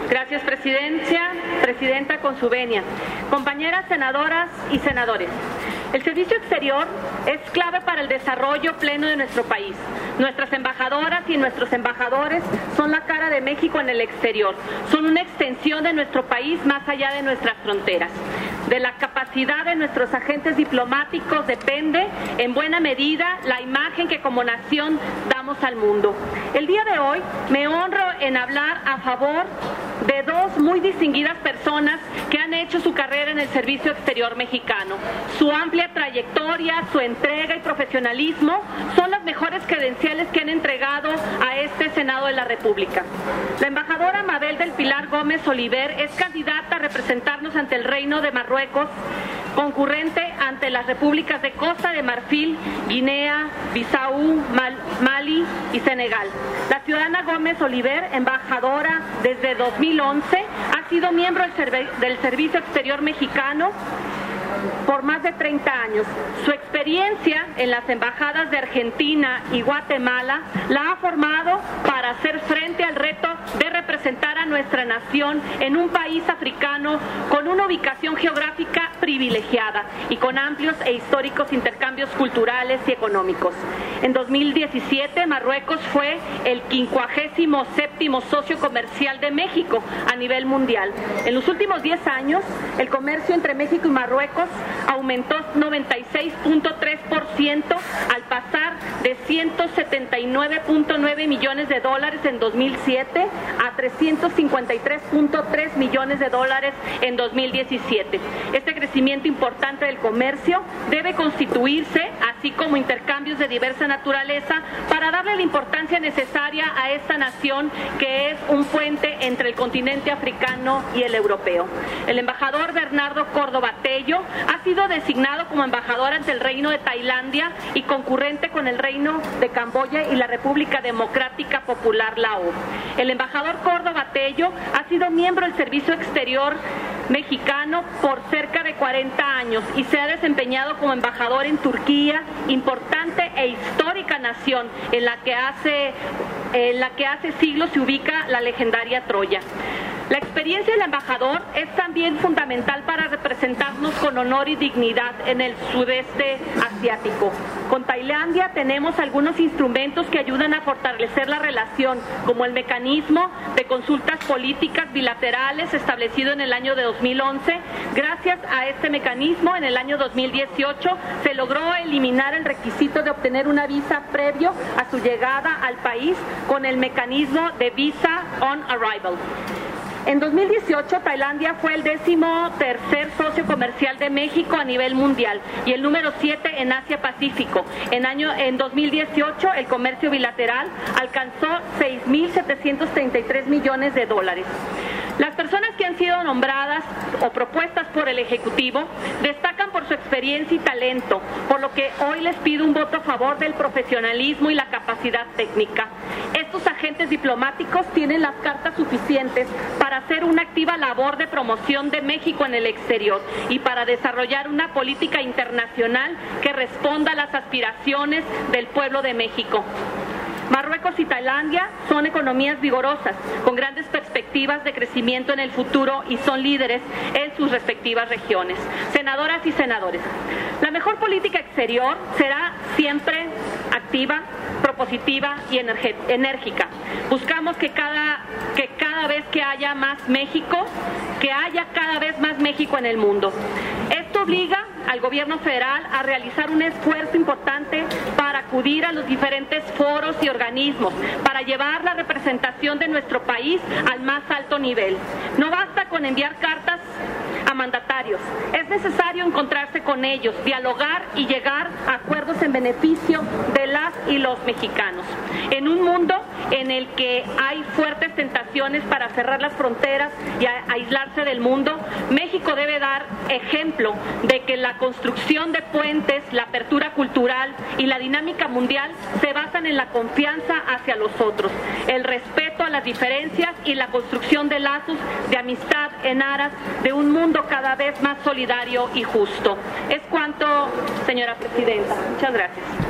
Gracias, Presidenta, con su venia. Compañeras senadoras y senadores, el servicio exterior es clave para el desarrollo pleno de nuestro país. Nuestras embajadoras y nuestros embajadores son la cara de México en el exterior. Son una extensión de nuestro país más allá de nuestras fronteras. De la capacidad de nuestros agentes diplomáticos depende, en buena medida, la imagen que como nación damos al mundo. El día de hoy me honro en hablar a favor de dos muy distinguidas personas que han hecho su carrera en el servicio exterior mexicano. Su amplia trayectoria, su entrega y profesionalismo son las mejores credenciales que han entregado a este Senado de la República. La embajadora Mabel del Pilar Gómez Oliver es candidata a representarnos ante el Reino de Marruecos, concurrente ante las repúblicas de Costa de Marfil, Guinea, Bisáu, Mali y Senegal. La ciudadana Gómez Oliver, embajadora desde 2011, ha sido miembro del Servicio Exterior Mexicano por más de 30 años. Su experiencia en las embajadas de Argentina y Guatemala la ha formado para hacer frente al reto de representar a nuestra nación en un país africano con una ubicación geográfica privilegiada y con amplios e históricos intercambios culturales y económicos. En 2017, Marruecos fue el 57º socio comercial de México a nivel mundial. En los últimos 10 años, el comercio entre México y Marruecos aumentó 96.3% al pasar de 179.9 millones de dólares en 2007 a 353.3 millones de dólares en 2017. Este crecimiento importante del comercio debe constituirse, así como intercambios de diversa naturaleza, para darle la importancia necesaria a esta nación que es un puente entre el continente africano y el europeo. El embajador Bernardo Córdoba Tello ha sido designado como embajador ante el Reino de Tailandia y concurrente con el Reino de Camboya y la República Democrática Popular Laos. El embajador Córdoba Tello ha sido miembro del Servicio Exterior Mexicano por cerca de 40 años y se ha desempeñado como embajador en Turquía, importante e histórica nación en la que hace siglos se ubica la legendaria Troya. La experiencia del embajador es también fundamental para representarnos con honor y dignidad en el sudeste asiático. Con Tailandia tenemos algunos instrumentos que ayudan a fortalecer la relación, como el mecanismo de consultas políticas bilaterales establecido en el año de 2011. Gracias a este mecanismo, en el año 2018 se logró eliminar el requisito de obtener una visa previo a su llegada al país con el mecanismo de Visa on Arrival. En 2018, Tailandia fue el 13º socio comercial de México a nivel mundial y el número 7 en Asia-Pacífico. En 2018, el comercio bilateral alcanzó 6.733 millones de dólares. Las personas que han sido nombradas o propuestas por el Ejecutivo destacan por su experiencia y talento, por lo que hoy les pido un voto a favor del profesionalismo y la capacidad técnica. Estos agentes diplomáticos tienen las cartas suficientes para hacer una activa labor de promoción de México en el exterior y para desarrollar una política internacional que responda a las aspiraciones del pueblo de México. Marruecos y Tailandia son economías vigorosas, con grandes perspectivas de crecimiento en el futuro y son líderes en sus respectivas regiones. Senadoras y senadores, la mejor política exterior será siempre activa, propositiva y enérgica. Buscamos que cada vez que haya más México, que haya cada vez más México en el mundo. Esto obliga al gobierno federal a realizar un esfuerzo importante para acudir a los diferentes foros y organismos, para llevar la representación de nuestro país al más alto nivel. No basta con enviar cartas a mandatarios, es necesario encontrarse con ellos, dialogar y llegar a acuerdos en beneficio de las y los mexicanos. En un mundo en el que hay fuertes tentaciones para cerrar las fronteras y aislarse del mundo, México debe dar ejemplo de que la construcción de puentes, la apertura cultural y la dinámica mundial se basan en la confianza hacia los otros, el respeto a las diferencias y la construcción de lazos de amistad en aras de un mundo cada vez más solidario y justo. Es cuanto, señora Presidenta. Muchas gracias.